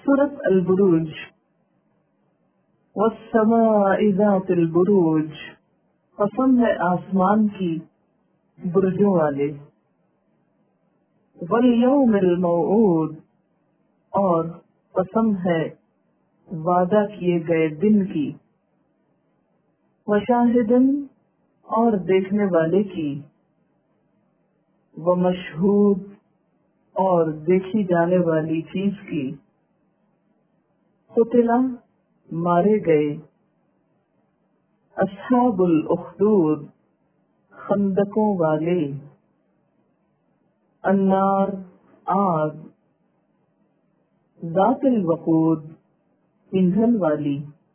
سورۃ البروج والسماء ذات البروج، قسم ہے آسمان کی برجوں والے، والیوم الموعود، اور قسم ہے وعدہ کیے گئے دن کی، وشاہد، اور دیکھنے والے کی، ومشہود، اور دیکھی جانے والی چیز کی، قتل، مارے گئے، اصحاب الاخدود، خندقوں والے، النار، آگ، ذات الوقود، ایندھن والی،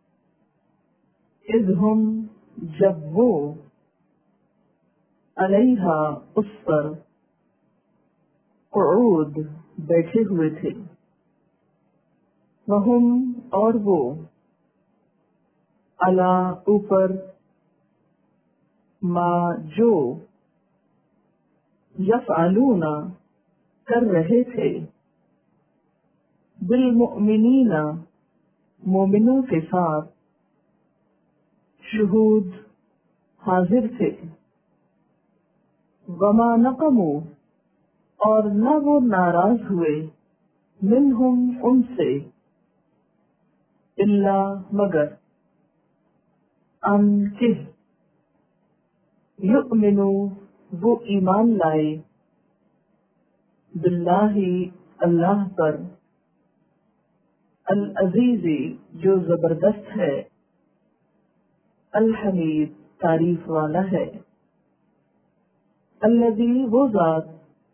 اذ ہم، جب وہ، علیہا، اس پر، قعود، بیٹھے ہوئے تھے، وہم، اور وہ، علی، اوپر، ما، جو، یفعلون، کر رہے تھے، بالمؤمنین، مومنوں کے ساتھ، شہود، حاضر تھے، وما نقموا، اور نہ وہ ناراض ہوئے، منہم، ان سے، الا، مگر، ان کہ، یؤمنوا، وہ ایمان لائے، باللہ، اللہ پر، العزیز، جو زبردست ہے، الحمید، تعریف والا ہے، الذی، وہ ذات،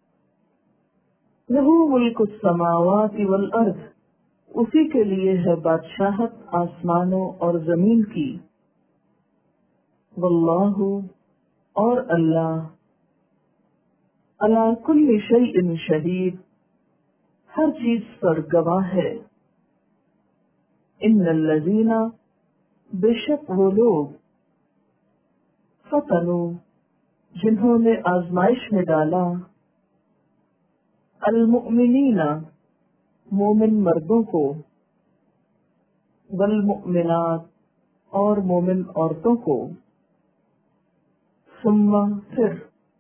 لہ ملک السماوات والارض، اسی کے لیے ہے بادشاہت آسمانوں اور زمین کی، واللہ، اور اللہ، علی کل شیء شہید، ہر چیز پر گواہ ہے، ان الذین، بے شک وہ لوگ، فتنوا، جنہوں نے آزمائش میں ڈالا، المؤمنین، مومن مردوں کو، والمؤمنات، اور مومن عورتوں کو، ثم، پھر،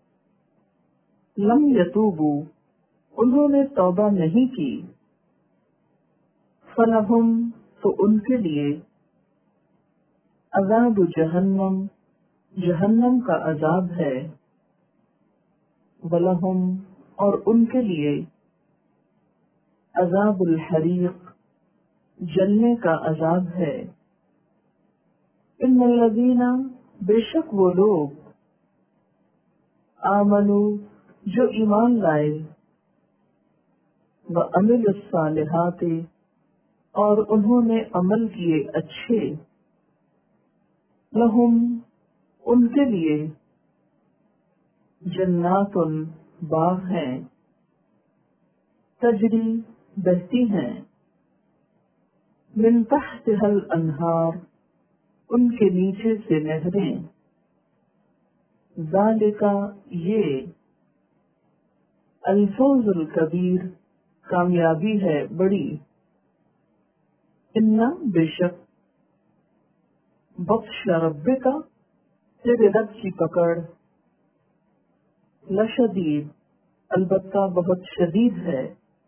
لم یتوبوا، انہوں نے توبہ نہیں کی، فلہم، تو ان کے لیے، عذاب جہنم، جہنم کا عذاب ہے، ولہم، اور ان کے لیے، عذاب الحریق، جلنے کا عذاب ہے، ان الذین، بے شک وہ لوگ، آمنوا، جو ایمان لائے، وعملوا الصالحات، اور انہوں نے عمل کیے اچھے، لہم، ان کے لیے، جنات، باغ ہیں، تجری، بہتی ہیں، من تحتها الانہار، ان کے نیچے سے نہریں، ذالک، یہ، الفوز الکبیر، کامیابی ہے بڑی، ان، بے شک، بطش ربک، تیرے رب کی پکڑ، لشدید، البتہ بہت شدید ہے،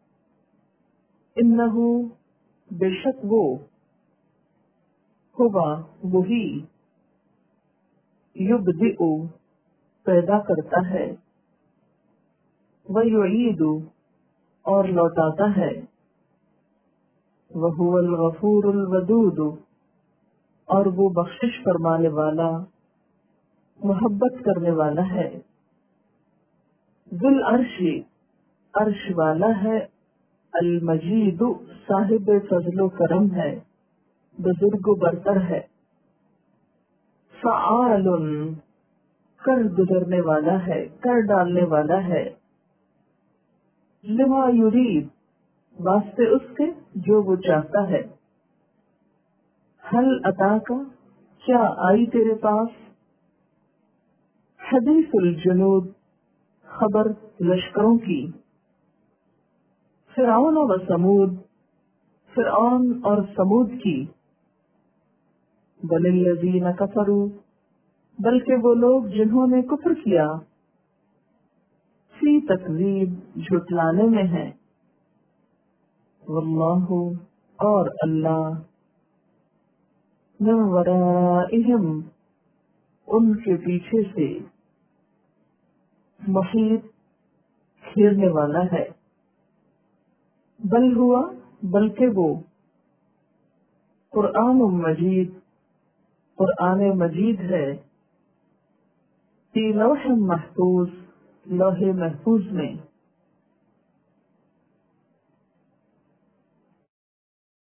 انہ، بے شک وہ، ہوا، وہی، یبدئ، پیدا کرتا ہے، ویعید، اور لوٹاتا ہے، وہو الغفور الودود، اور وہ بخشش فرمانے والا، محبت کرنے والا ہے، ذو العرش، عرش والا ہے، المجید، صاحب فضل و کرم ہے، بزرگ و برتر ہے، فعال، کر گزرنے والا ہے، کر ڈالنے والا ہے، لما یرید، واسطے اس کے جو وہ چاہتا ہے، حل اتاک، کیا آئی تیرے پاس، حدیث الجنود، خبر لشکروں کی، فرعون و ثمود، فرعون اور سمود کی، بل الذین کفروا، بلکہ وہ لوگ جنہوں نے کفر کیا، فی تکذیب، جھٹلانے میں ہیں، واللہ، اور اللہ، من ورائہم، ان کے پیچھے سے، محیط، گھیرنے والا ہے، بل ہوا، بلکہ وہ، قرآن مجید، قرآن مجید ہے، فی لوح محفوظ، لوح محفوظ میں،